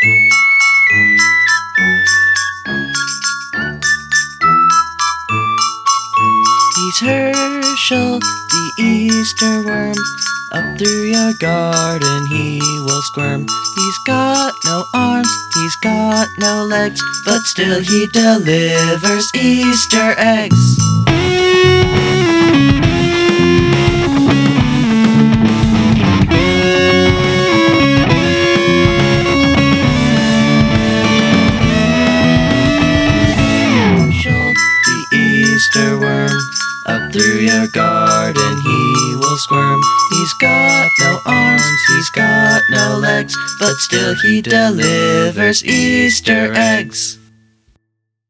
He's Herschel, the Easter worm. Up through your garden he will squirm. He's got no arms, he's got no legs, but still he delivers Easter eggs. Herschel, the Easter worm. Up through your garden he will squirm. He's got no arms, he's got no legs, but still he delivers Easter eggs.